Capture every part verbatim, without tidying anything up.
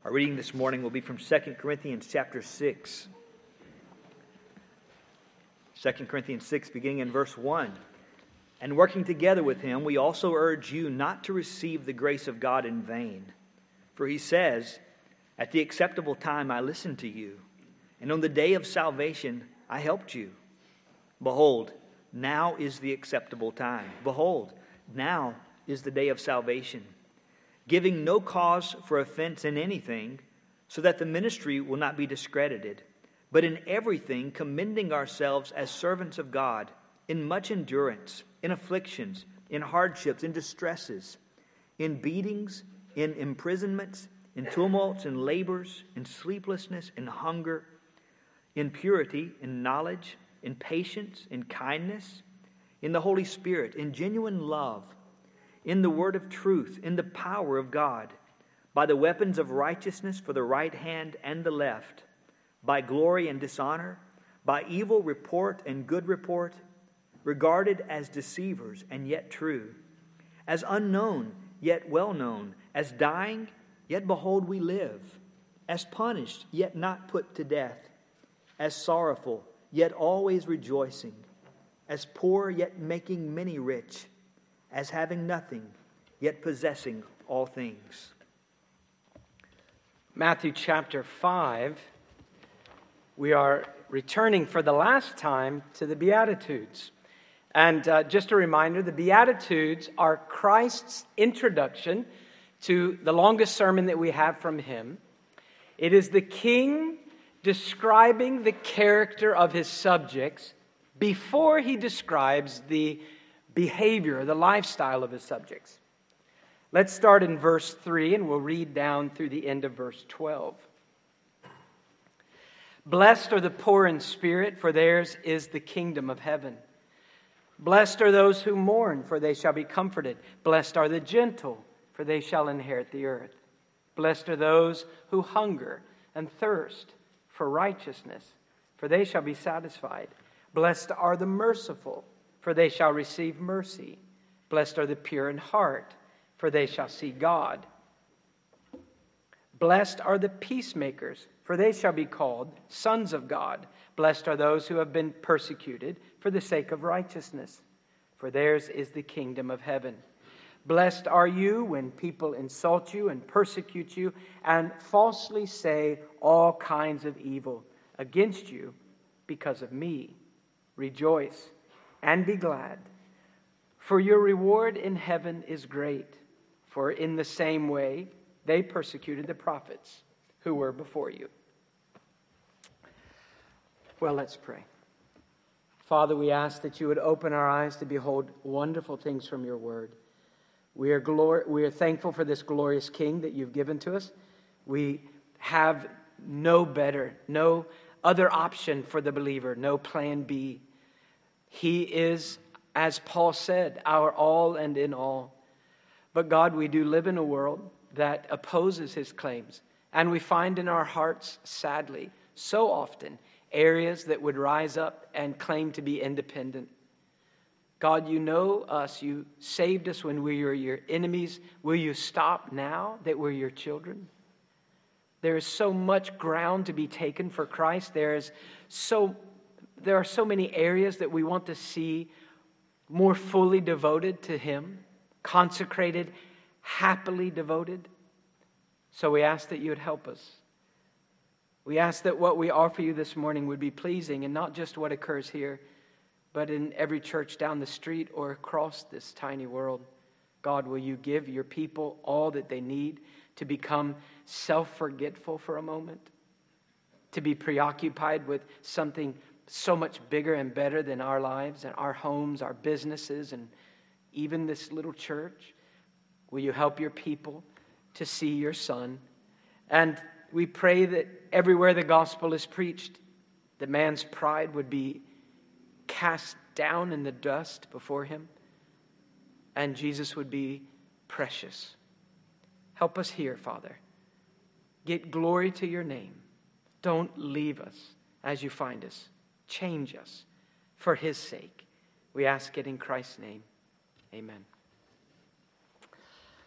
Our reading this morning will be from Second Corinthians chapter six. Second Corinthians six, beginning in verse one. And working together with him, we also urge you not to receive the grace of God in vain. For he says, at the acceptable time I listened to you, and on the day of salvation I helped you. Behold, now is the acceptable time. Behold, now is the day of salvation. Giving no cause for offense in anything, so that the ministry will not be discredited, but in everything commending ourselves as servants of God, in much endurance, in afflictions, in hardships, in distresses, in beatings, in imprisonments, in tumults, in labors, in sleeplessness, in hunger, in purity, in knowledge, in patience, in kindness, in the Holy Spirit, in genuine love, in the word of truth, in the power of God, by the weapons of righteousness for the right hand and the left, by glory and dishonor, by evil report and good report, regarded as deceivers and yet true, as unknown yet well known, as dying yet behold we live, as punished yet not put to death, as sorrowful yet always rejoicing, as poor yet making many rich, as having nothing, yet possessing all things. Matthew chapter five, we are returning for the last time to the Beatitudes. And uh, just a reminder, the Beatitudes are Christ's introduction to the longest sermon that we have from him. It is the king describing the character of his subjects before he describes the behavior, the lifestyle of his subjects. Let's start in verse three and we'll read down through the end of verse twelve. Blessed are the poor in spirit, for theirs is the kingdom of heaven. Blessed are those who mourn, for they shall be comforted. Blessed are the gentle, for they shall inherit the earth. Blessed are those who hunger and thirst for righteousness, for they shall be satisfied. Blessed are the merciful, for they shall receive mercy. Blessed are the pure in heart, for they shall see God. Blessed are the peacemakers, for they shall be called sons of God. Blessed are those who have been persecuted for the sake of righteousness, for theirs is the kingdom of heaven. Blessed are you when people insult you and persecute you and falsely say all kinds of evil against you because of me. Rejoice and be glad, for your reward in heaven is great. For in the same way they persecuted the prophets who were before you. Well, let's pray. Father, we ask that you would open our eyes to behold wonderful things from your word. We are glor- we are thankful for this glorious King that you've given to us. We have no better, no other option for the believer, no plan B. He is, as Paul said, our all and in all. But God, we do live in a world that opposes his claims. And we find in our hearts, sadly, so often, areas that would rise up and claim to be independent. God, you know us. You saved us when we were your enemies. Will you stop now that we're your children? There is so much ground to be taken for Christ. There is so, there are so many areas that we want to see more fully devoted to him, consecrated, happily devoted. So we ask that you would help us. We ask that what we offer you this morning would be pleasing, and not just what occurs here, but in every church down the street or across this tiny world. God, will you give your people all that they need to become self-forgetful for a moment, to be preoccupied with something so much bigger and better than our lives and our homes, our businesses, and even this little church? Will you help your people to see your Son? And we pray that everywhere the gospel is preached, that man's pride would be cast down in the dust before him, and Jesus would be precious. Help us here, Father. Get glory to your name. Don't leave us as you find us. Change us for his sake. We ask it in Christ's name. Amen.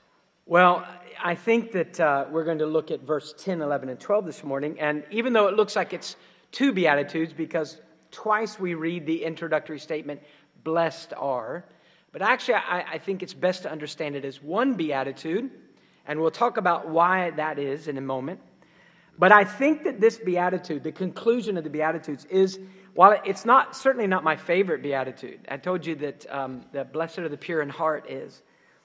Well, I think that uh, we're going to look at verse ten, eleven, and twelve this morning. And even though it looks like it's two Beatitudes, because twice we read the introductory statement, blessed are. But actually, I, I think it's best to understand it as one Beatitude. And we'll talk about why that is in a moment. But I think that this Beatitude, the conclusion of the Beatitudes, is, while it's not certainly not my favorite Beatitude. I told you that um, the blessed are the pure in heart is.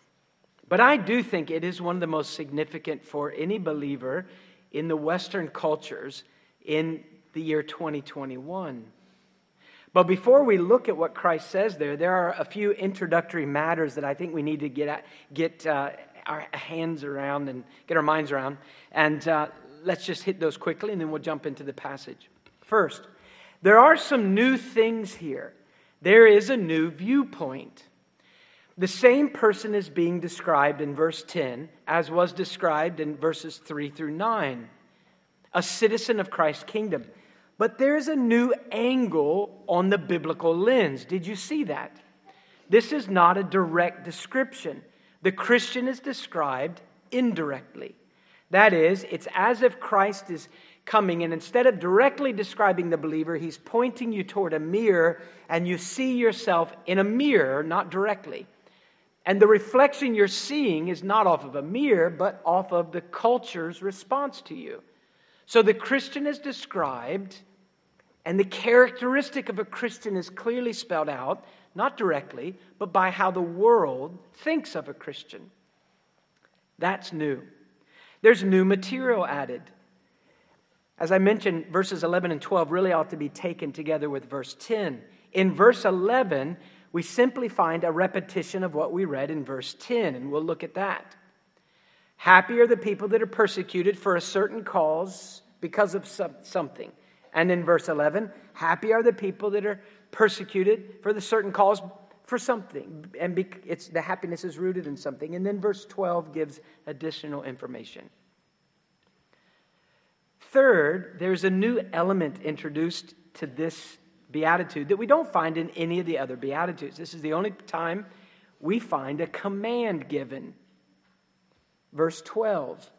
But I do think it is one of the most significant for any believer in the Western cultures in the year twenty twenty-one. But before we look at what Christ says there, there are a few introductory matters that I think we need to get at, get uh, our hands around and get our minds around. And uh, let's just hit those quickly, and then we'll jump into the passage. First, there are some new things here. There is a new viewpoint. The same person is being described in verse ten as was described in verses three through nine. A citizen of Christ's kingdom. But there's a new angle on the biblical lens. Did you see that? This is not a direct description. The Christian is described indirectly. That is, it's as if Christ is coming, and instead of directly describing the believer, he's pointing you toward a mirror, and you see yourself in a mirror, not directly. And the reflection you're seeing is not off of a mirror, but off of the culture's response to you. So the Christian is described, and the characteristic of a Christian is clearly spelled out, not directly, but by how the world thinks of a Christian. That's new. There's new material added. As I mentioned, verses eleven and twelve really ought to be taken together with verse ten. In verse eleven, we simply find a repetition of what we read in verse ten, and we'll look at that. Happy are the people that are persecuted for a certain cause because of something. And in verse eleven, happy are the people that are persecuted for the certain cause for something. And it's the happiness is rooted in something. And then verse twelve gives additional information. Third, there's a new element introduced to this beatitude that we don't find in any of the other beatitudes. This is the only time we find a command given. Verse twelve.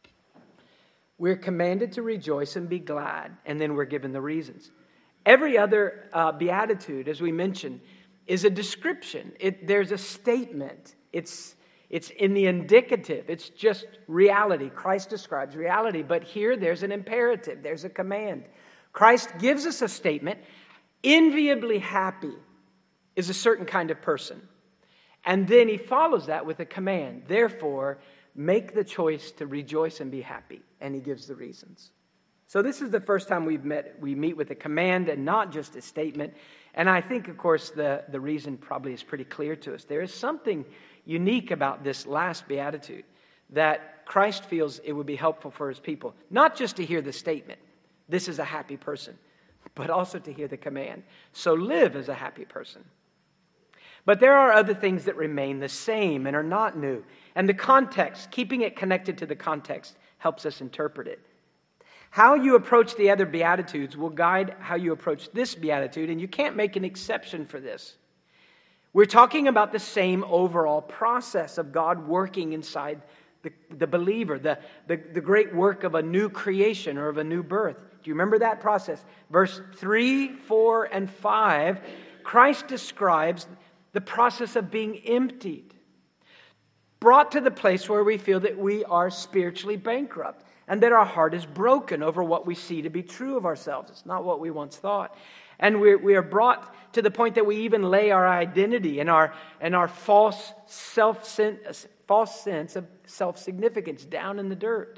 We're commanded to rejoice and be glad, and then we're given the reasons. Every other uh, beatitude, as we mentioned, is a description. It, there's a statement. It's, it's in the indicative. It's just reality. Christ describes reality. But here there's an imperative. There's a command. Christ gives us a statement. Enviably happy is a certain kind of person. And then he follows that with a command. Therefore, make the choice to rejoice and be happy. And he gives the reasons. So this is the first time we've met. We meet with a command and not just a statement. And I think, of course, the, the reason probably is pretty clear to us. There is something unique about this last beatitude that Christ feels it would be helpful for his people. Not just to hear the statement, this is a happy person, but also to hear the command. So live as a happy person. But there are other things that remain the same and are not new. And the context, keeping it connected to the context, helps us interpret it. How you approach the other Beatitudes will guide how you approach this Beatitude, and you can't make an exception for this. We're talking about the same overall process of God working inside the, the believer, the, the, the great work of a new creation or of a new birth. Do you remember that process? Verse three, four, and five, Christ describes the process of being emptied, brought to the place where we feel that we are spiritually bankrupt and that our heart is broken over what we see to be true of ourselves. It's not what we once thought. And we're, we are brought to the point that we even lay our identity and our, and our false, self, false sense of self-significance down in the dirt.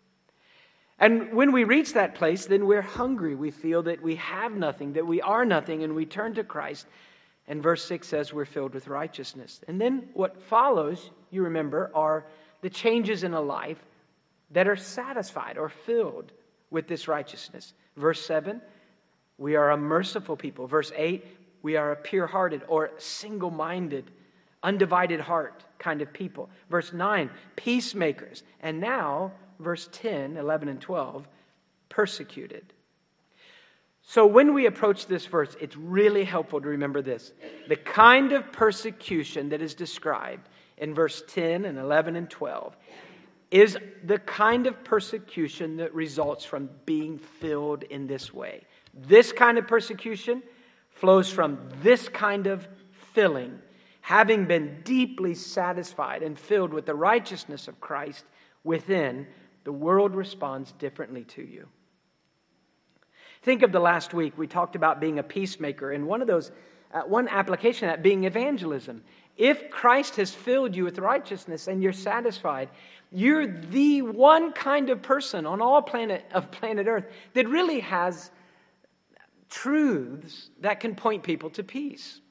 And when we reach that place, then we're hungry. We feel that we have nothing, that we are nothing, and we turn to Christ. And verse six says we're filled with righteousness. And then what follows, you remember, are the changes in a life that are satisfied or filled with this righteousness. Verse seven, we are a merciful people. Verse eight, we are a pure-hearted or single-minded, undivided heart kind of people. Verse nine, peacemakers. And now, verse ten, eleven, and twelve, persecuted. So when we approach this verse, it's really helpful to remember this. The kind of persecution that is described in verse ten and eleven and twelve is the kind of persecution that results from being filled in this way. This kind of persecution flows from this kind of filling. Having been deeply satisfied and filled with the righteousness of Christ within, the world responds differently to you. Think of the last week. We talked about being a peacemaker, and one of those, uh, one application of that being evangelism. If Christ has filled you with righteousness and you're satisfied, you're the one kind of person on all planet of planet Earth that really has truths that can point people to peace.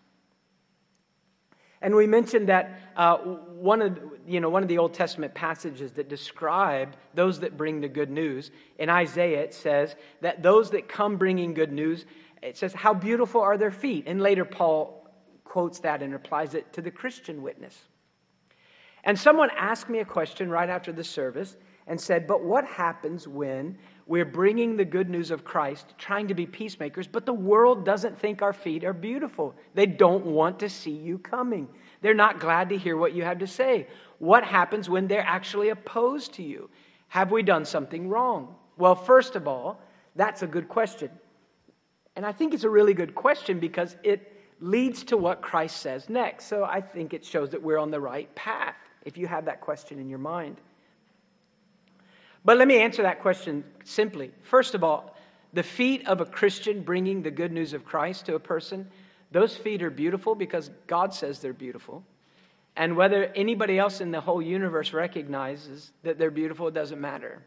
And we mentioned that uh, one of you know one of the Old Testament passages that describe those that bring the good news. In Isaiah, it says that those that come bringing good news, it says, how beautiful are their feet. And later Paul quotes that and applies it to the Christian witness. And someone asked me a question right after the service and said, but what happens when we're bringing the good news of Christ, trying to be peacemakers, but the world doesn't think our feet are beautiful? They don't want to see you coming. They're not glad to hear what you have to say. What happens when they're actually opposed to you? Have we done something wrong? Well, first of all, that's a good question. And I think it's a really good question because it leads to what Christ says next. So I think it shows that we're on the right path, if you have that question in your mind. But let me answer that question simply. First of all, the feet of a Christian bringing the good news of Christ to a person, those feet are beautiful because God says they're beautiful. And whether anybody else in the whole universe recognizes that they're beautiful, it doesn't matter.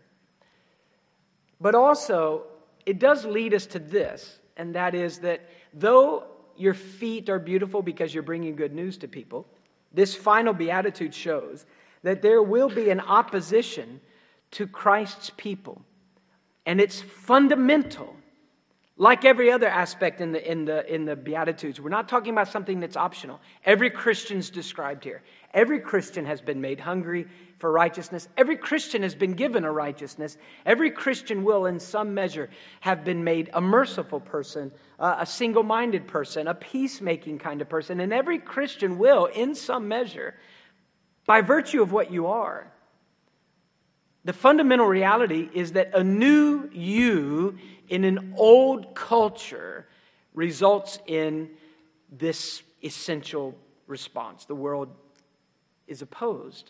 But also, it does lead us to this, and that is that though your feet are beautiful because you're bringing good news to people, this final beatitude shows that there will be an opposition to Christ's people. And it's fundamental. Like every other aspect in the, in the, in the Beatitudes, we're not talking about something that's optional. Every Christian's described here. Every Christian has been made hungry for righteousness. Every Christian has been given a righteousness. Every Christian will, in some measure, have been made a merciful person, uh, a single-minded person, a peacemaking kind of person. And every Christian will, in some measure, by virtue of what you are. The fundamental reality is that a new you in an old culture results in this essential response. The world is opposed.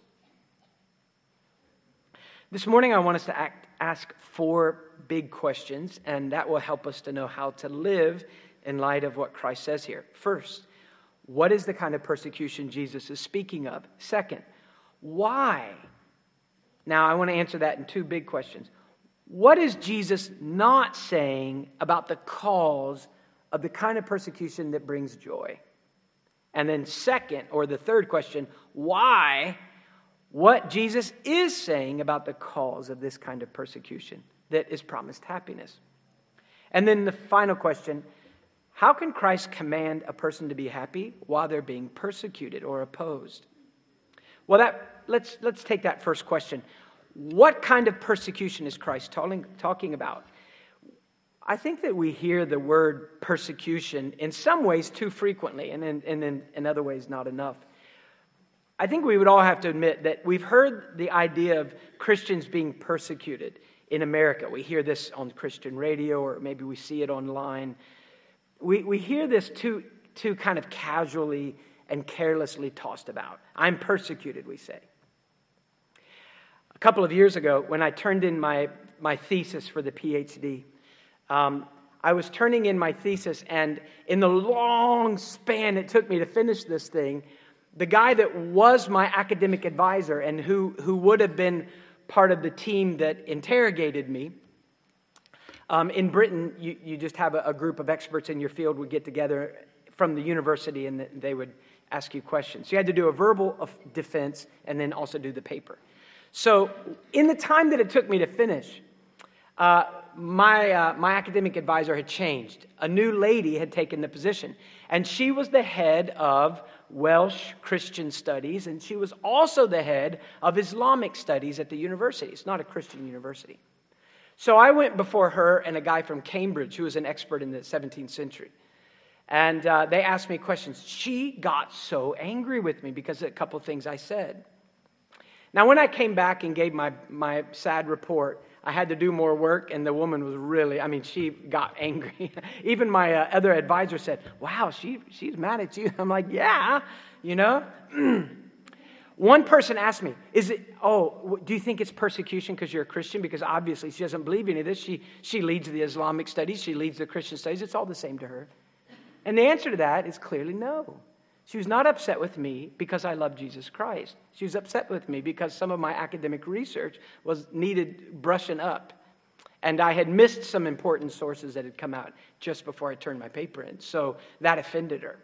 This morning I want us to act, ask four big questions, and that will help us to know how to live in light of what Christ says here. First, what is the kind of persecution Jesus is speaking of? Second, why? Now, I want to answer that in two big questions. What is Jesus not saying about the cause of the kind of persecution that brings joy? And then second, or the third question, why? What Jesus is saying about the cause of this kind of persecution that is promised happiness. And then the final question, how can Christ command a person to be happy while they're being persecuted or opposed? Well, that let's let's take that first question. What kind of persecution is Christ talking, talking about? I think that we hear the word persecution in some ways too frequently, and in, and in, in other ways not enough. I think we would all have to admit that we've heard the idea of Christians being persecuted in America. We hear this on Christian radio, or maybe we see it online. We we hear this too, too kind of casually and carelessly tossed about. I'm persecuted, we say. A couple of years ago, when I turned in my, my thesis for the P H D, um, I was turning in my thesis, and in the long span it took me to finish this thing, the guy that was my academic advisor and who, who would have been part of the team that interrogated me, um, in Britain, you, you just have a, a group of experts in your field would get together from the university, and they would ask you questions. You had to do a verbal defense and then also do the paper. So in the time that it took me to finish, uh, my uh, my academic advisor had changed. A new lady had taken the position, and she was the head of Welsh Christian Studies, and she was also the head of Islamic Studies at the university. It's not a Christian university. So I went before her and a guy from Cambridge who was an expert in the seventeenth century. And uh, they asked me questions. She got so angry with me because of a couple of things I said. Now, when I came back and gave my, my sad report, I had to do more work, and the woman was really, I mean, she got angry. Even my uh, other advisor said, wow, she she's mad at you. I'm like, yeah, you know. One person asked me, is it, oh, do you think it's persecution because you're a Christian? Because obviously she doesn't believe any of this. She, she leads the Islamic studies. She leads the Christian studies. It's all the same to her. And the answer to that is clearly no. She was not upset with me because I love Jesus Christ. She was upset with me because some of my academic research was needed brushing up. And I had missed some important sources that had come out just before I turned my paper in. So that offended her.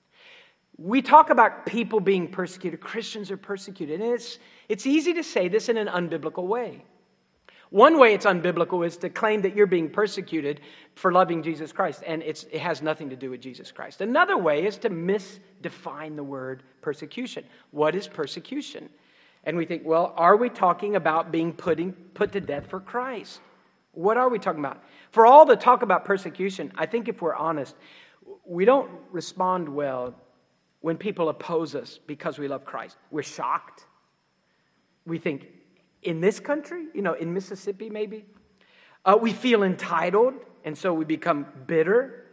We talk about people being persecuted. Christians are persecuted. And it's, it's easy to say this in an unbiblical way. One way it's unbiblical is to claim that you're being persecuted for loving Jesus Christ, and it's, it has nothing to do with Jesus Christ. Another way is to misdefine the word persecution. What is persecution? And we think, well, are we talking about being putting, put to death for Christ? What are we talking about? For all the talk about persecution, I think if we're honest, we don't respond well when people oppose us because we love Christ. We're shocked. We think, in this country, you know, in Mississippi maybe, uh, we feel entitled, and so we become bitter.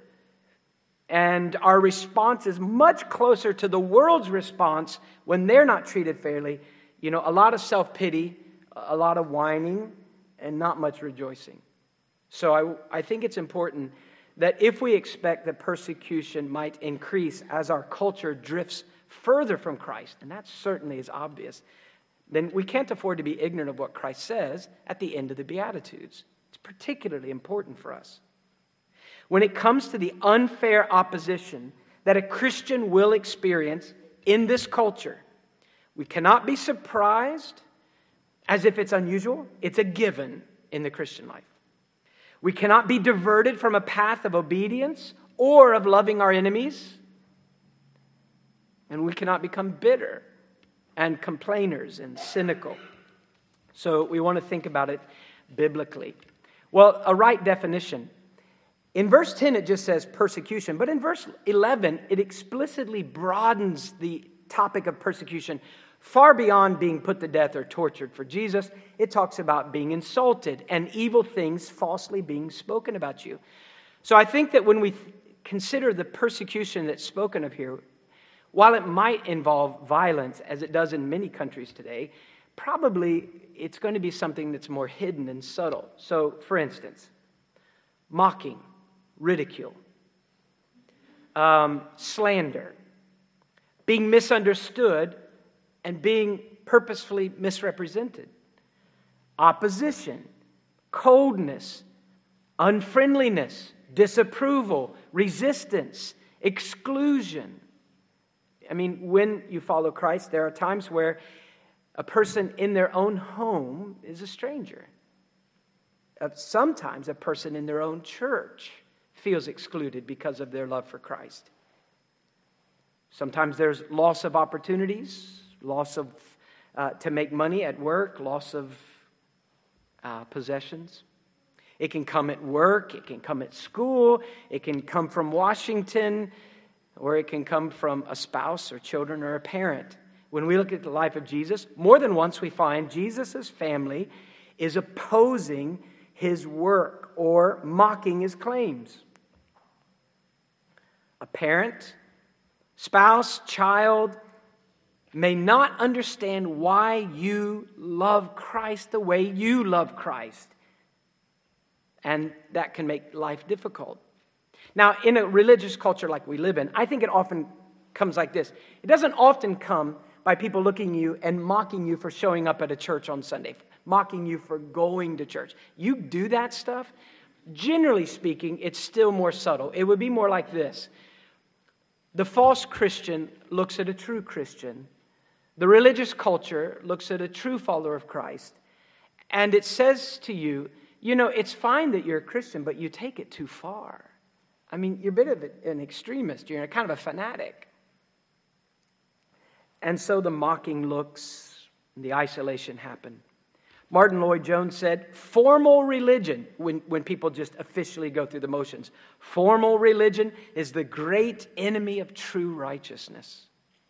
And our response is much closer to the world's response when they're not treated fairly. You know, a lot of self-pity, a lot of whining, and not much rejoicing. So I, I think it's important that if we expect that persecution might increase as our culture drifts further from Christ, and that certainly is obvious, then we can't afford to be ignorant of what Christ says at the end of the Beatitudes. It's particularly important for us. When it comes to the unfair opposition that a Christian will experience in this culture, we cannot be surprised as if it's unusual. It's a given in the Christian life. We cannot be diverted from a path of obedience or of loving our enemies. And we cannot become bitter and complainers and cynical. So we want to think about it biblically. Well, a right definition. In verse ten, it just says persecution. But in verse eleven, it explicitly broadens the topic of persecution far beyond being put to death or tortured for Jesus. It talks about being insulted and evil things falsely being spoken about you. So I think that when we th- consider the persecution that's spoken of here, while it might involve violence, as it does in many countries today, probably it's going to be something that's more hidden and subtle. So, for instance, mocking, ridicule, um, slander, being misunderstood and being purposefully misrepresented, opposition, coldness, unfriendliness, disapproval, resistance, exclusion. I mean, when you follow Christ, there are times where a person in their own home is a stranger. Uh, sometimes a person in their own church feels excluded because of their love for Christ. Sometimes there's loss of opportunities, loss of uh, to make money at work, loss of uh, possessions. It can come at work, it can come at school, it can come from Washington, or it can come from a spouse or children or a parent. When we look at the life of Jesus, more than once we find Jesus' family is opposing his work or mocking his claims. A parent, spouse, child may not understand why you love Christ the way you love Christ. And that can make life difficult. Now, in a religious culture like we live in, I think it often comes like this. It doesn't often come by people looking at you and mocking you for showing up at a church on Sunday, mocking you for going to church. You do that stuff, generally speaking, it's still more subtle. It would be more like this. The false Christian looks at a true Christian. The religious culture looks at a true follower of Christ. And it says to you, you know, it's fine that you're a Christian, but you take it too far. I mean, you're a bit of an extremist. You're kind of a fanatic. And so the mocking looks, and the isolation happen. Martin Lloyd-Jones said, formal religion, when, when people just officially go through the motions, formal religion is the great enemy of true righteousness.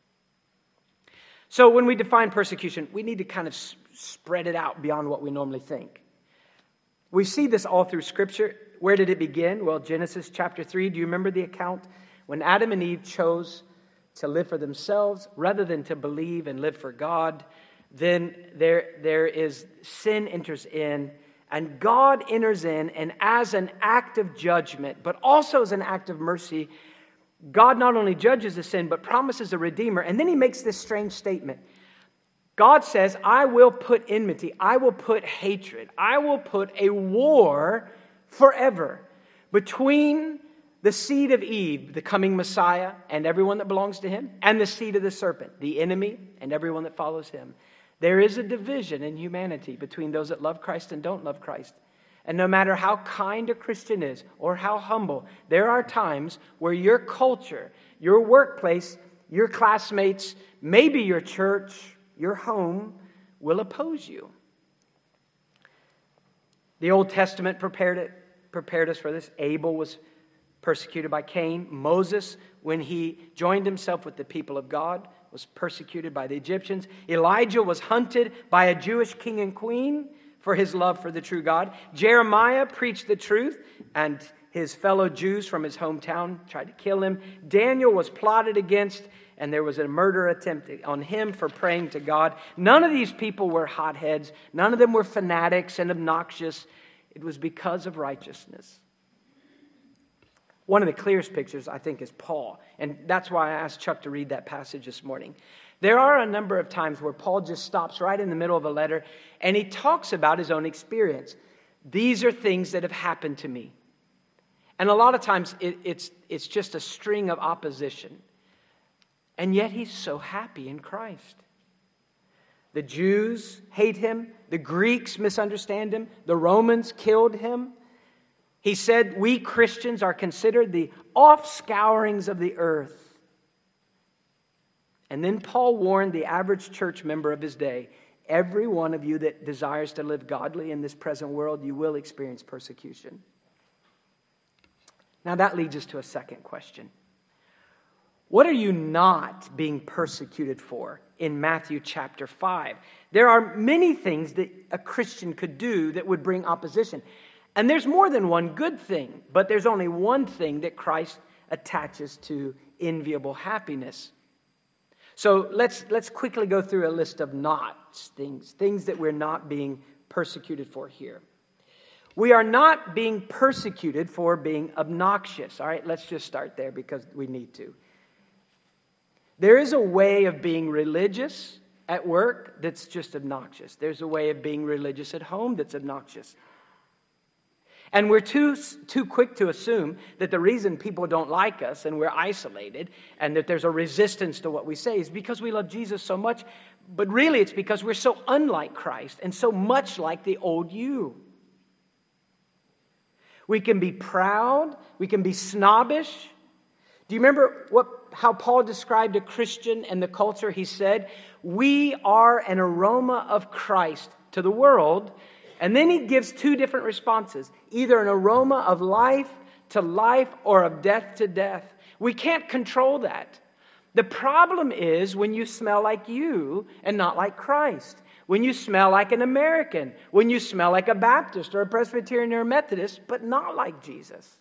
So when we define persecution, we need to kind of s- spread it out beyond what we normally think. We see this all through Scripture. Where did it begin? Well, Genesis chapter three, do you remember the account? When Adam and Eve chose to live for themselves rather than to believe and live for God, then there, there is sin enters in, and God enters in, and as an act of judgment, but also as an act of mercy, God not only judges the sin, but promises a redeemer. And then he makes this strange statement. God says, I will put enmity, I will put hatred, I will put a war forever between the seed of Eve, the coming Messiah, and everyone that belongs to him, and the seed of the serpent, the enemy, and everyone that follows him. There is a division in humanity between those that love Christ and don't love Christ. And no matter how kind a Christian is or how humble, there are times where your culture, your workplace, your classmates, maybe your church, your home will oppose you. The Old Testament prepared it, prepared us for this. Abel was persecuted by Cain. Moses, when he joined himself with the people of God, was persecuted by the Egyptians. Elijah was hunted by a Jewish king and queen for his love for the true God. Jeremiah preached the truth, and his fellow Jews from his hometown tried to kill him. Daniel was plotted against, and there was a murder attempt on him for praying to God. None of these people were hotheads. None of them were fanatics and obnoxious. It was because of righteousness. One of the clearest pictures, I think, is Paul. And that's why I asked Chuck to read that passage this morning. There are a number of times where Paul just stops right in the middle of a letter and he talks about his own experience. These are things that have happened to me. And a lot of times it, it's, it's just a string of opposition. And yet he's so happy in Christ. The Jews hate him. The Greeks misunderstand him. The Romans killed him. He said, we Christians are considered the offscourings of the earth. And then Paul warned the average church member of his day, every one of you that desires to live godly in this present world, you will experience persecution. Now that leads us to a second question. What are you not being persecuted for in Matthew chapter five? There are many things that a Christian could do that would bring opposition. And there's more than one good thing, but there's only one thing that Christ attaches to enviable happiness. So let's let's quickly go through a list of nots, things, things that we're not being persecuted for here. We are not being persecuted for being obnoxious. All right, let's just start there because we need to. There is a way of being religious at work that's just obnoxious. There's a way of being religious at home that's obnoxious. And we're too, too quick to assume that the reason people don't like us and we're isolated and that there's a resistance to what we say is because we love Jesus so much. But really it's because we're so unlike Christ and so much like the old you. We can be proud. We can be snobbish. Do you remember what how Paul described a Christian and the culture? He said, we are an aroma of Christ to the world. And then he gives two different responses, either an aroma of life to life or of death to death. We can't control that. The problem is when you smell like you and not like Christ. When you smell like an American. When you smell like a Baptist or a Presbyterian or a Methodist, but not like Jesus.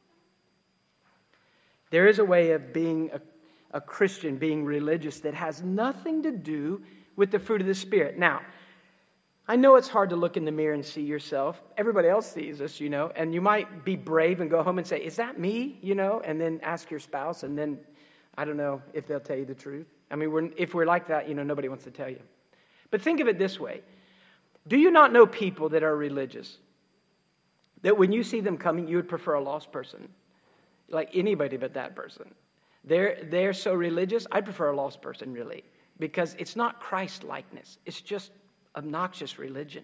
There is a way of being a, a Christian, being religious, that has nothing to do with the fruit of the Spirit. Now, I know it's hard to look in the mirror and see yourself. Everybody else sees us, you know, and you might be brave and go home and say, is that me, you know, and then ask your spouse, and then I don't know if they'll tell you the truth. I mean, we're, if we're like that, you know, nobody wants to tell you. But think of it this way. Do you not know people that are religious? That when you see them coming, you would prefer a lost person? Like anybody but that person. They're, they're so religious, I'd prefer a lost person, really. Because it's not Christ-likeness. It's just obnoxious religion.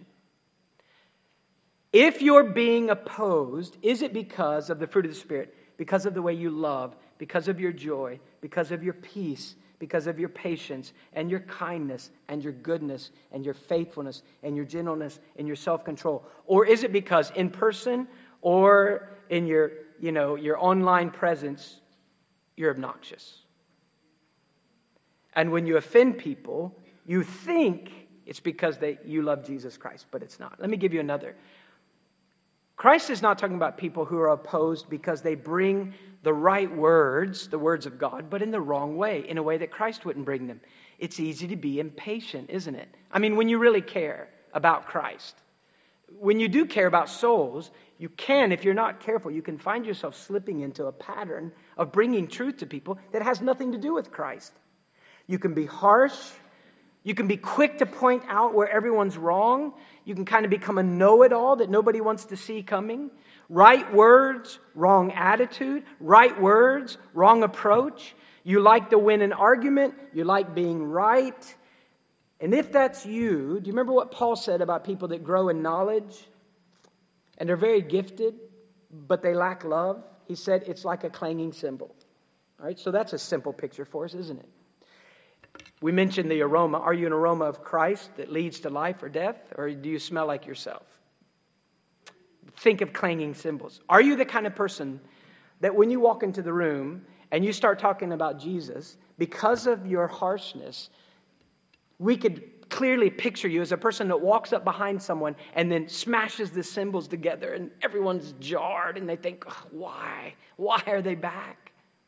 If you're being opposed, is it because of the fruit of the Spirit? Because of the way you love? Because of your joy? Because of your peace? because of your patience and your kindness and your goodness and your faithfulness and your gentleness and your self-control? Or is it because in person or in your, you know, your online presence, you're obnoxious? And when you offend people, you think it's because they, you love Jesus Christ, but it's not. Let me give you another. Christ is not talking about people who are opposed because they bring the right words, the words of God, but in the wrong way, in a way that Christ wouldn't bring them. It's easy to be impatient, isn't it? I mean, when you really care about Christ, when you do care about souls, you can, if you're not careful, you can find yourself slipping into a pattern of bringing truth to people that has nothing to do with Christ. You can be harsh. You can be quick to point out where everyone's wrong. You can kind of become a know-it-all that nobody wants to see coming. Right words, wrong attitude. Right words, wrong approach. You like to win an argument. You like being right. And if that's you, do you remember what Paul said about people that grow in knowledge and are very gifted, but they lack love? He said it's like a clanging cymbal. All right, so that's a simple picture for us, isn't it? We mentioned the aroma. Are you an aroma of Christ that leads to life or death? Or do you smell like yourself? Think of clanging cymbals. Are you the kind of person that when you walk into the room and you start talking about Jesus, because of your harshness, we could clearly picture you as a person that walks up behind someone and then smashes the cymbals together and everyone's jarred and they think, oh, why? Why are they back?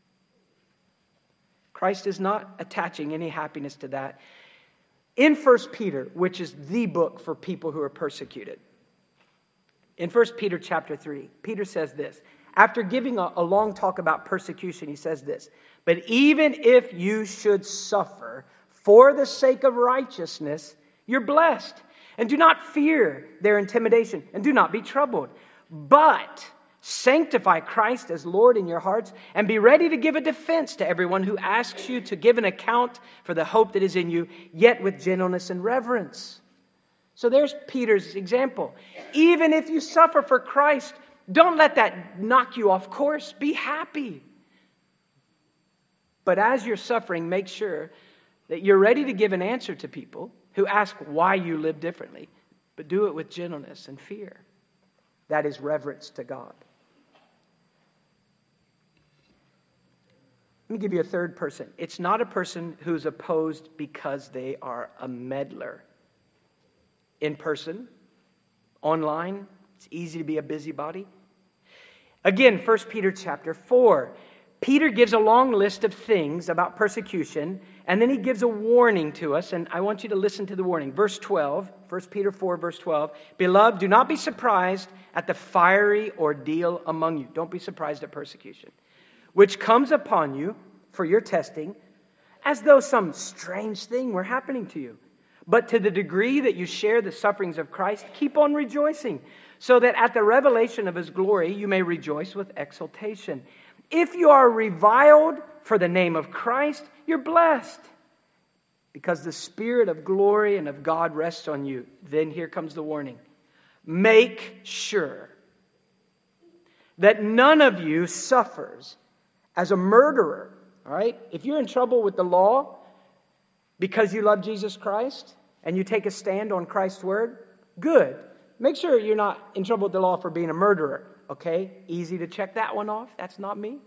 Christ is not attaching any happiness to that. In First Peter, which is the book for people who are persecuted, in First Peter chapter three, Peter says this. After giving a, a long talk about persecution, he says this. But even if you should suffer for the sake of righteousness, you're blessed. And do not fear their intimidation, and do not be troubled. But sanctify Christ as Lord in your hearts, and be ready to give a defense to everyone who asks you to give an account for the hope that is in you, yet with gentleness and reverence. So there's Peter's example. Even if you suffer for Christ, don't let that knock you off course. Be happy. But as you're suffering, make sure that you're ready to give an answer to people who ask why you live differently, but do it with gentleness and fear. That is reverence to God. Let me give you a third person. It's not a person who's opposed because they are a meddler. In person, online, it's easy to be a busybody. Again, First Peter chapter four. Peter gives a long list of things about persecution, and then he gives a warning to us, and I want you to listen to the warning. Verse twelve, First Peter four, verse twelve. Beloved, do not be surprised at the fiery ordeal among you. Don't be surprised at persecution, which comes upon you for your testing, as though some strange thing were happening to you. But to the degree that you share the sufferings of Christ, keep on rejoicing, so that at the revelation of his glory you may rejoice with exultation. If you are reviled for the name of Christ, you're blessed, because the Spirit of glory and of God rests on you. Then here comes the warning. Make sure that none of you suffers as a murderer. All right? If you're in trouble with the law because you love Jesus Christ and you take a stand on Christ's word, good. Make sure you're not in trouble with the law for being a murderer. Okay? Easy to check that one off. That's not me.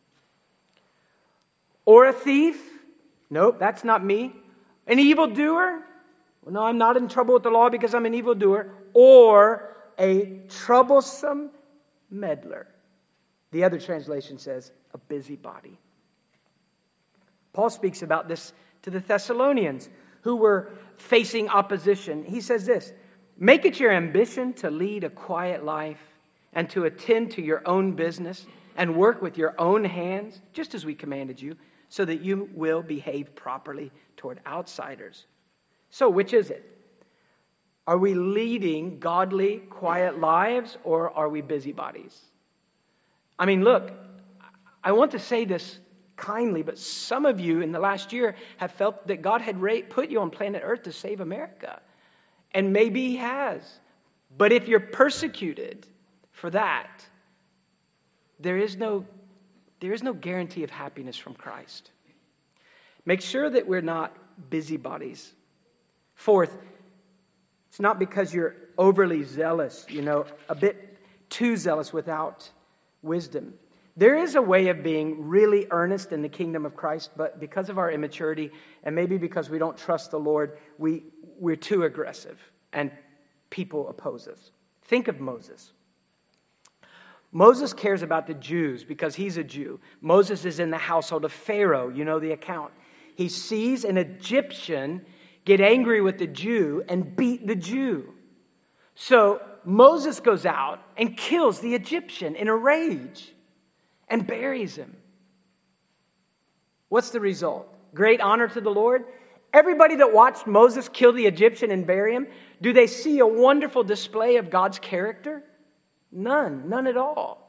Or a thief. Nope, that's not me. An evildoer. Well, no, I'm not in trouble with the law because I'm an evildoer. Or a troublesome meddler. The other translation says a busybody. Paul speaks about this to the Thessalonians who were facing opposition. He says this, make it your ambition to lead a quiet life and to attend to your own business and work with your own hands, just as we commanded you, so that you will behave properly toward outsiders. So which is it? Are we leading godly, quiet lives, or are we busybodies? I mean, look, I want to say this kindly, but some of you in the last year have felt that God had put you on planet Earth to save America. And maybe he has. But if you're persecuted for that, there is no, there is no guarantee of happiness from Christ. Make sure that we're not busybodies. Fourth, it's not because you're overly zealous, you know, a bit too zealous without wisdom. There is a way of being really earnest in the kingdom of Christ, but because of our immaturity and maybe because we don't trust the Lord, we, we're too aggressive and people oppose us. Think of Moses. Moses cares about the Jews because he's a Jew. Moses is in the household of Pharaoh. You know the account. He sees an Egyptian get angry with the Jew and beat the Jew. So Moses goes out and kills the Egyptian in a rage and buries him. What's the result? Great honor to the Lord. Everybody that watched Moses kill the Egyptian and bury him, do they see a wonderful display of God's character? None. None at all.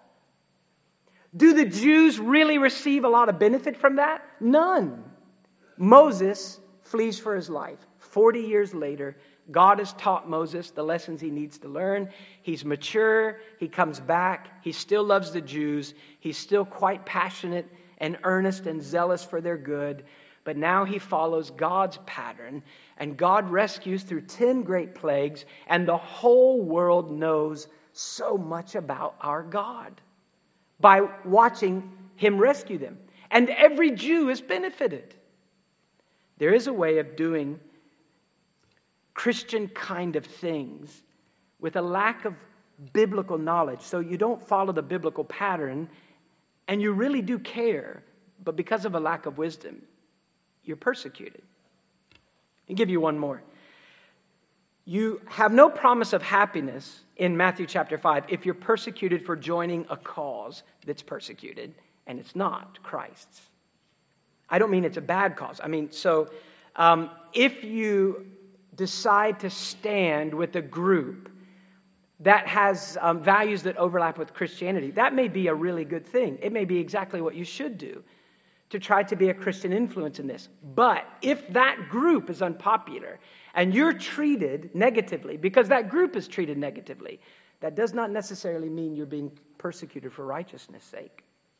Do the Jews really receive a lot of benefit from that? None. Moses flees for his life. Forty years later, God has taught Moses the lessons he needs to learn. He's mature. He comes back. He still loves the Jews. He's still quite passionate and earnest and zealous for their good. But now he follows God's pattern, and God rescues through ten great plagues, and the whole world knows so much about our God by watching him rescue them. And every Jew is benefited. There is a way of doing Christian kind of things with a lack of biblical knowledge. So you don't follow the biblical pattern and you really do care, but because of a lack of wisdom, you're persecuted. I'll give you one more. You have no promise of happiness in Matthew chapter five if you're persecuted for joining a cause that's persecuted, and it's not Christ's. I don't mean it's a bad cause. I mean, so um, if you decide to stand with a group that has um, values that overlap with Christianity, that may be a really good thing. It may be exactly what you should do to try to be a Christian influence in this. But if that group is unpopular and you're treated negatively because that group is treated negatively, that does not necessarily mean you're being persecuted for righteousness' sake.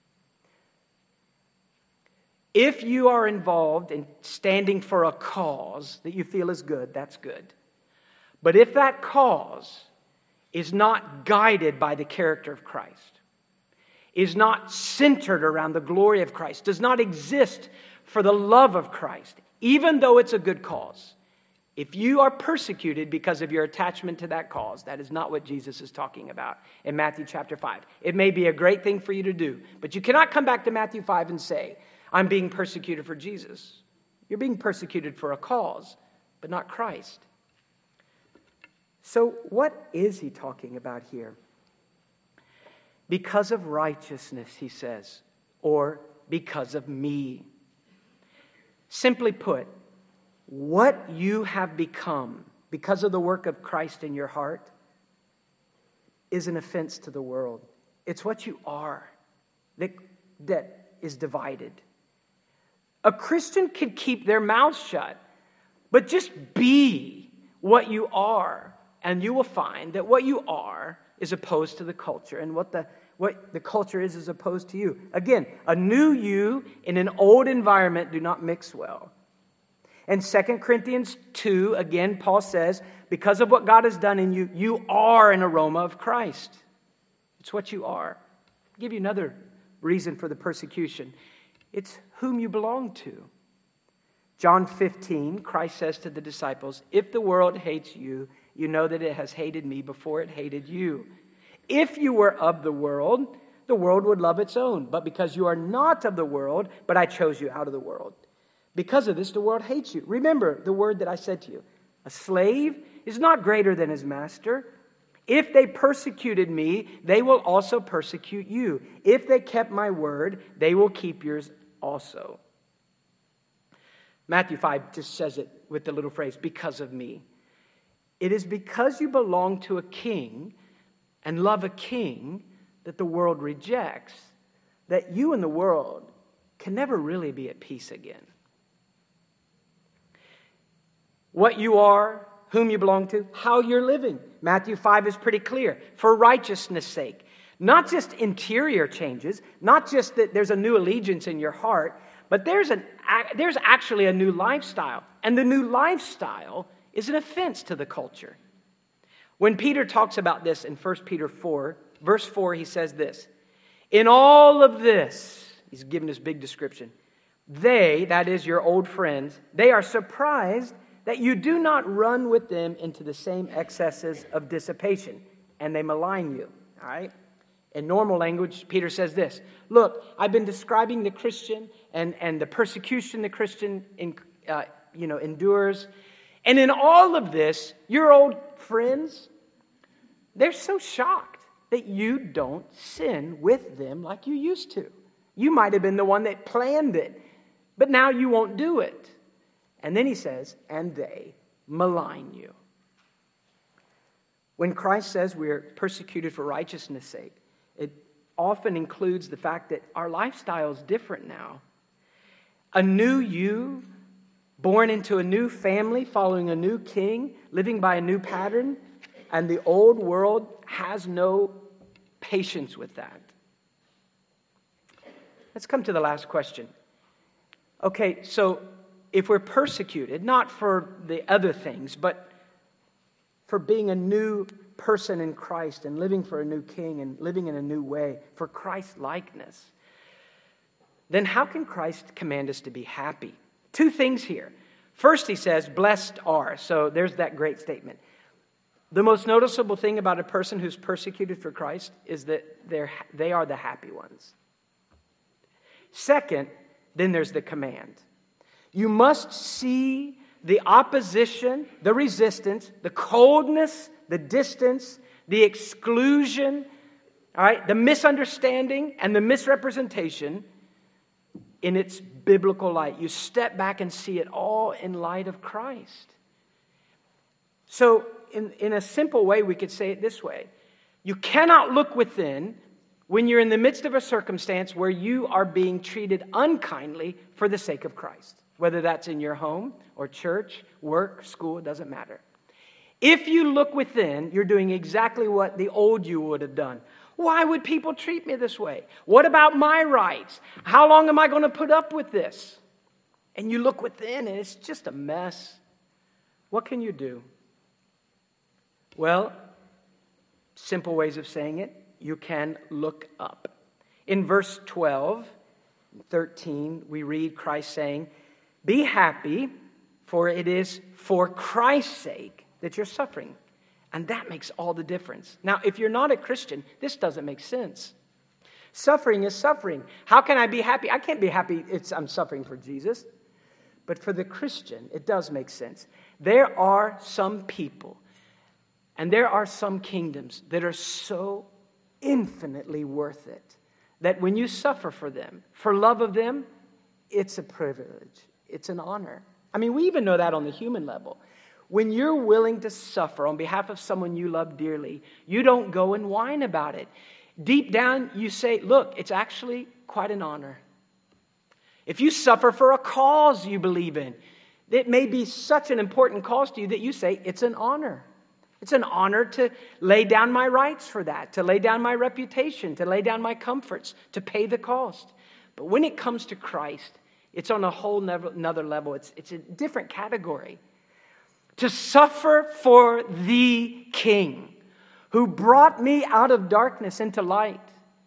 If you are involved in standing for a cause that you feel is good, that's good. But if that cause is not guided by the character of Christ, is not centered around the glory of Christ, does not exist for the love of Christ, even though it's a good cause, if you are persecuted because of your attachment to that cause, that is not what Jesus is talking about in Matthew chapter five. It may be a great thing for you to do, but you cannot come back to Matthew five and say, I'm being persecuted for Jesus. You're being persecuted for a cause, but not Christ. So what is he talking about here? Because of righteousness, he says, or because of me. Simply put, what you have become because of the work of Christ in your heart is an offense to the world. It's what you are that, that is divided. A Christian can keep their mouth shut, but just be what you are, and you will find that what you are is opposed to the culture, and what the what the culture is is opposed to you. Again, a new you in an old environment do not mix well. And Second Corinthians two, again, Paul says, because of what God has done in you, you are an aroma of Christ. It's what you are. I'll give you another reason for the persecution. It's whom you belong to. John fifteen, Christ says to the disciples, if the world hates you, you know that it has hated me before it hated you. If you were of the world, the world would love its own. But because you are not of the world, but I chose you out of the world. Because of this, the world hates you. Remember the word that I said to you. A slave is not greater than his master. If they persecuted me, they will also persecute you. If they kept my word, they will keep yours also. Matthew five just says it with the little phrase, because of me. It is because you belong to a king and love a king that the world rejects, that you and the world can never really be at peace again. What you are, whom you belong to, how you're living. Matthew five is pretty clear. For righteousness' sake. Not just interior changes, not just that there's a new allegiance in your heart, But there's, an, there's actually a new lifestyle. And the new lifestyle is an offense to the culture. When Peter talks about this in First Peter four, verse four, he says this. In all of this, he's given this big description. They, that is your old friends, they are surprised that you do not run with them into the same excesses of dissipation, and they malign you. All right? In normal language, Peter says this. Look, I've been describing the Christian and, and the persecution the Christian in, uh, you know, endures. And in all of this, your old friends, they're so shocked that you don't sin with them like you used to. You might have been the one that planned it, but now you won't do it. And then he says, and they malign you. When Christ says we are persecuted for righteousness' sake, it often includes the fact that our lifestyle is different now. A new you, born into a new family, following a new king, living by a new pattern, and the old world has no patience with that. Let's come to the last question. Okay, so if we're persecuted, not for the other things, but for being a new person in Christ and living for a new king and living in a new way, for Christ's likeness, then how can Christ command us to be happy? Two things here. First, he says, blessed are. So there's that great statement. The most noticeable thing about a person who's persecuted for Christ is that they're, they are the happy ones. Second, then there's the command. You must see the opposition, the resistance, the coldness, the distance, the exclusion, all right, the misunderstanding and the misrepresentation in its biblical light. You step back and see it all in light of Christ. So, in, in a simple way, we could say it this way. You cannot look within when you're in the midst of a circumstance where you are being treated unkindly for the sake of Christ. Whether that's in your home or church, work, school, it doesn't matter. If you look within, you're doing exactly what the old you would have done. Why would people treat me this way? What about my rights? How long am I going to put up with this? And you look within and it's just a mess. What can you do? Well, simple ways of saying it. You can look up. In verse twelve, thirteen, we read Christ saying, be happy, for it is for Christ's sake that you're suffering. And that makes all the difference. Now, if you're not a Christian, this doesn't make sense. Suffering is suffering. How can I be happy? I can't be happy it's I'm suffering for Jesus. But for the Christian, it does make sense. There are some people, and there are some kingdoms that are so infinitely worth it, that when you suffer for them, for love of them, it's a privilege. It's an honor. I mean, we even know that on the human level. When you're willing to suffer on behalf of someone you love dearly, you don't go and whine about it. Deep down, you say, look, it's actually quite an honor. If you suffer for a cause you believe in, it may be such an important cause to you that you say, it's an honor. It's an honor to lay down my rights for that, to lay down my reputation, to lay down my comforts, to pay the cost. But when it comes to Christ, it's on a whole another level. It's, it's a different category. To suffer for the King who brought me out of darkness into light.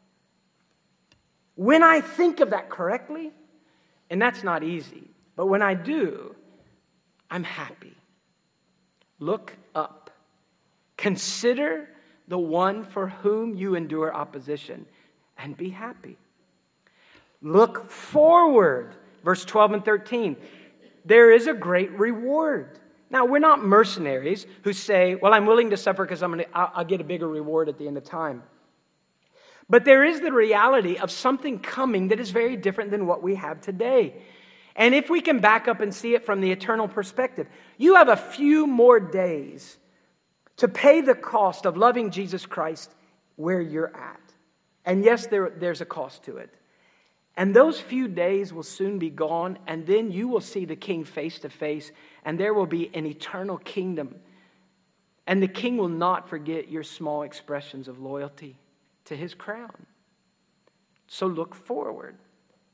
When I think of that correctly, and that's not easy, but when I do, I'm happy. Look up. Consider the one for whom you endure opposition and be happy. Look forward. Verse twelve and thirteen. There is a great reward. Now, we're not mercenaries who say, well, I'm willing to suffer because I'm going to, I'll, I'll get a bigger reward at the end of time. But there is the reality of something coming that is very different than what we have today. And if we can back up and see it from the eternal perspective, you have a few more days to pay the cost of loving Jesus Christ where you're at. And yes, there, there's a cost to it. And those few days will soon be gone, and then you will see the King face to face, and there will be an eternal kingdom. And the King will not forget your small expressions of loyalty to his crown. So look forward.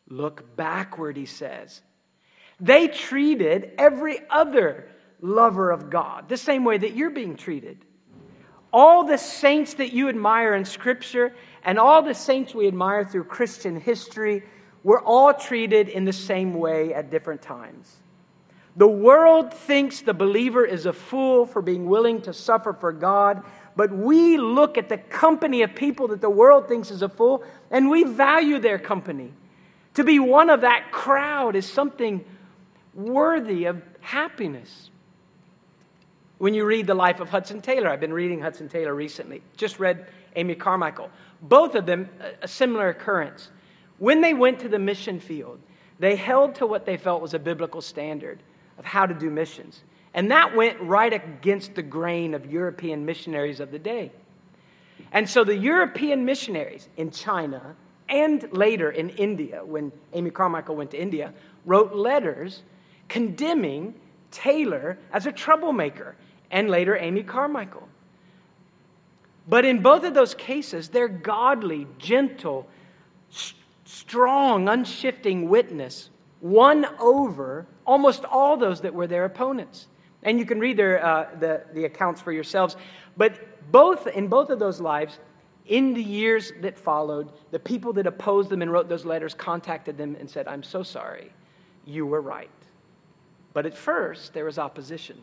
Look backward, he says. They treated every other lover of God the same way that you're being treated. All the saints that you admire in Scripture and all the saints we admire through Christian history were all treated in the same way at different times. The world thinks the believer is a fool for being willing to suffer for God, but we look at the company of people that the world thinks is a fool, and we value their company. To be one of that crowd is something worthy of happiness. When you read the life of Hudson Taylor, I've been reading Hudson Taylor recently, just read Amy Carmichael. Both of them, a similar occurrence. When they went to the mission field, they held to what they felt was a biblical standard of how to do missions. And that went right against the grain of European missionaries of the day. And so the European missionaries in China and later in India, when Amy Carmichael went to India, wrote letters condemning Taylor as a troublemaker, and later Amy Carmichael. But in both of those cases, their godly, gentle, st- strong, unshifting witness won over almost all those that were their opponents. And you can read their, uh, the, the accounts for yourselves. But both in both of those lives, in the years that followed, the people that opposed them and wrote those letters contacted them and said, "I'm so sorry, you were right." But at first, there was opposition.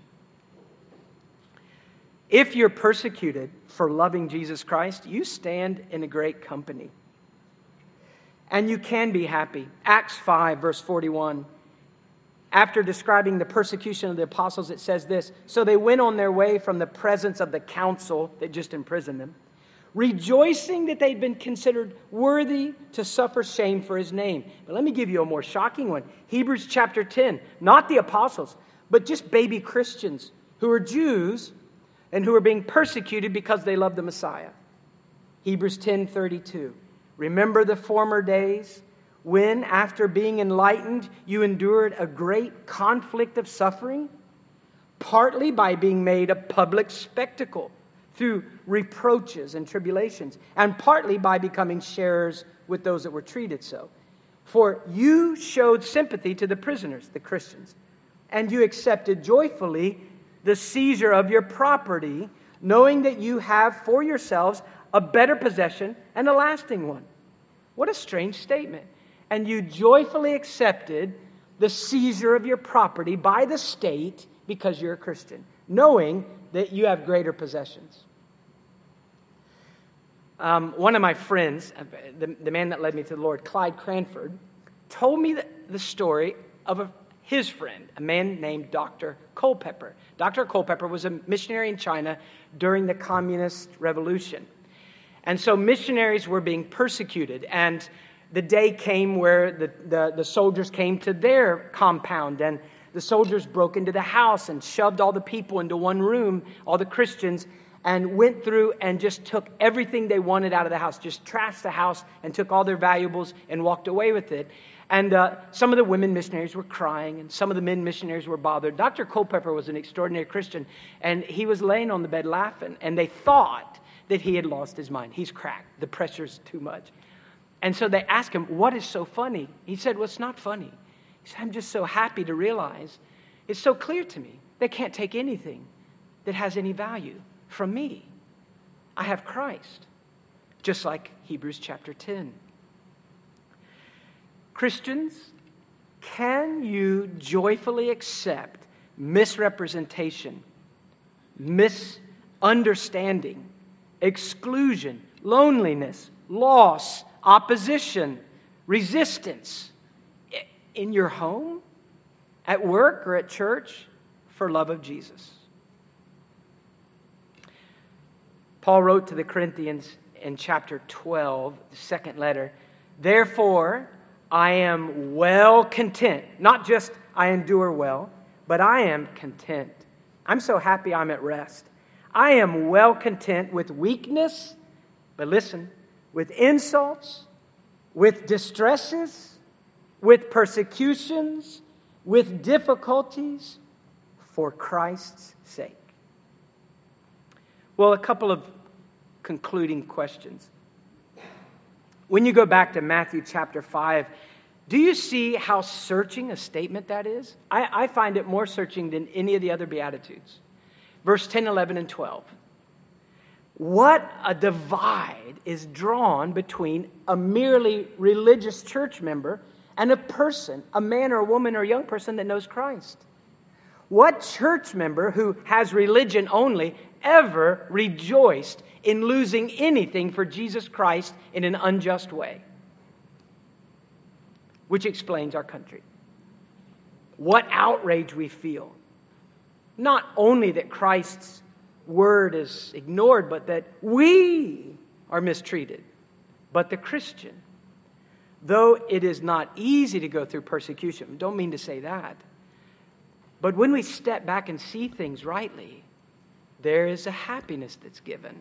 If you're persecuted for loving Jesus Christ, you stand in a great company. And you can be happy. Acts five, verse forty-one. After describing the persecution of the apostles, it says this: "So they went on their way from the presence of the council that just imprisoned them, rejoicing that they'd been considered worthy to suffer shame for his name." But let me give you a more shocking one. Hebrews chapter ten. Not the apostles, but just baby Christians who are Jews and who are being persecuted because they love the Messiah. Hebrews ten thirty-two. "Remember the former days when, after being enlightened, you endured a great conflict of suffering, partly by being made a public spectacle through reproaches and tribulations, and partly by becoming sharers with those that were treated so. For you showed sympathy to the prisoners," the Christians, "and you accepted joyfully the seizure of your property, knowing that you have for yourselves a better possession and a lasting one." What a strange statement. "And you joyfully accepted the seizure of your property by the state because you're a Christian, knowing that you have greater possessions." Um, one of my friends, the, the man that led me to the Lord, Clyde Cranford, told me the, the story of a, his friend, a man named Doctor Culpeper. Doctor Culpeper was a missionary in China during the Communist Revolution. And so missionaries were being persecuted, and the day came where the, the, the soldiers came to their compound, and the soldiers broke into the house and shoved all the people into one room, all the Christians, and went through and just took everything they wanted out of the house, just trashed the house and took all their valuables and walked away with it. And uh, some of the women missionaries were crying, and some of the men missionaries were bothered. Doctor Culpeper was an extraordinary Christian, and he was laying on the bed laughing, and they thought that he had lost his mind. He's cracked. The pressure's too much. And so they asked him, "What is so funny?" He said, "Well, it's not funny." He said, "I'm just so happy to realize it's so clear to me they can't take anything that has any value from me. I have Christ." Just like Hebrews chapter ten. Christians, can you joyfully accept misrepresentation, misunderstanding, exclusion, loneliness, loss, opposition, resistance in your home, at work, or at church for love of Jesus? Paul wrote to the Corinthians in chapter twelve, the second letter, "Therefore, I am well content." Not just I endure well, but I am content. I'm so happy I'm at rest. "I am well content with weakness," but listen, "with insults, with distresses, with persecutions, with difficulties, for Christ's sake." Well, a couple of concluding questions. When you go back to Matthew chapter five, Do you see how searching a statement that is? I, I find it more searching than any of the other Beatitudes. Verse ten, eleven, and twelve. What a divide is drawn between a merely religious church member and a person, a man or a woman or a young person that knows Christ. What church member who has religion only ever rejoiced in losing anything for Jesus Christ in an unjust way? Which explains our country. What outrage we feel. Not only that Christ's word is ignored, but that we are mistreated. But the Christian, though it is not easy to go through persecution, don't mean to say that, but when we step back and see things rightly, there is a happiness that's given.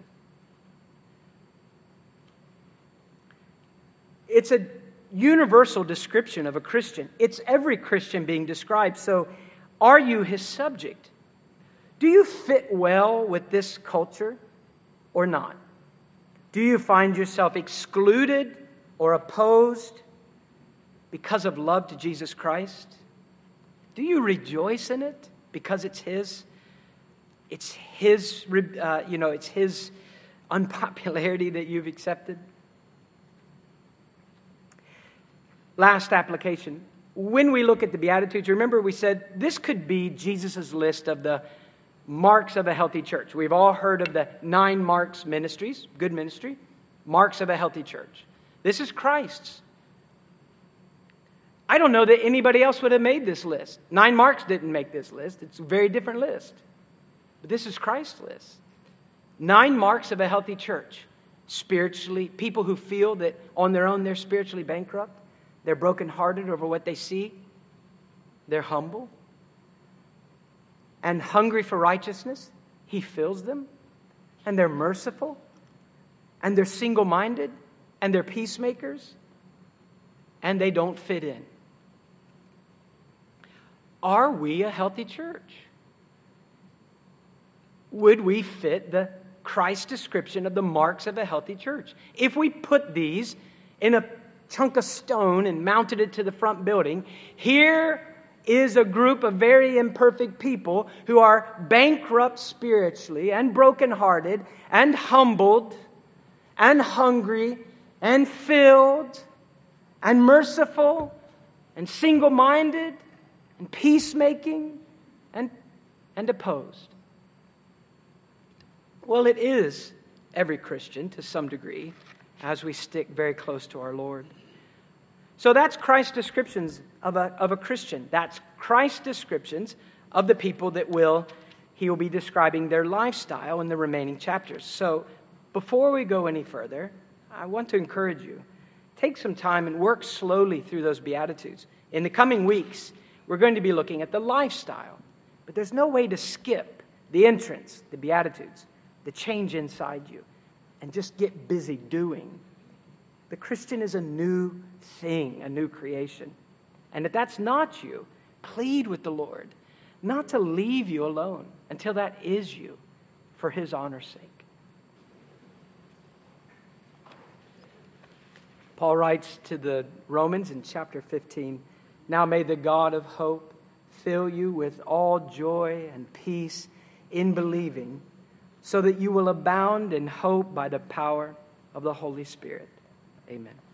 It's a universal description of a Christian. It's every Christian being described. So, are you his subject? Do you fit well with this culture or not? Do you find yourself excluded or opposed because of love to Jesus Christ? Do you rejoice in it because it's his? It's his, uh, you know, it's his unpopularity that you've accepted. Last application. When we look at the Beatitudes, remember we said this could be Jesus' list of the marks of a healthy church. We've all heard of the nine marks ministries, good ministry, marks of a healthy church. This is Christ's. I don't know that anybody else would have made this list. Nine marks didn't make this list. It's a very different list. But this is Christ's list. Nine marks of a healthy church. Spiritually, people who feel that on their own they're spiritually bankrupt. They're brokenhearted over what they see. They're humble. And hungry for righteousness. He fills them. And they're merciful. And they're single-minded. And they're peacemakers. And they don't fit in. Are we a healthy church? Would we fit the Christ description of the marks of a healthy church? If we put these in a chunk of stone and mounted it to the front building, here is a group of very imperfect people who are bankrupt spiritually and brokenhearted and humbled and hungry and filled and merciful and single-minded and peacemaking and, and opposed. Well, it is every Christian to some degree as we stick very close to our Lord. So that's Christ's descriptions of a, of a Christian. That's Christ's descriptions of the people that will, he will be describing their lifestyle in the remaining chapters. So before we go any further, I want to encourage you, take some time and work slowly through those Beatitudes. In the coming weeks, we're going to be looking at the lifestyle. But there's no way to skip the entrance, the Beatitudes, the change inside you, and just get busy doing. The Christian is a new thing, a new creation. And if that's not you, plead with the Lord not to leave you alone until that is you, for his honor's sake. Paul writes to the Romans in chapter fifteen, "Now may the God of hope fill you with all joy and peace in believing, so that you will abound in hope by the power of the Holy Spirit." Amen.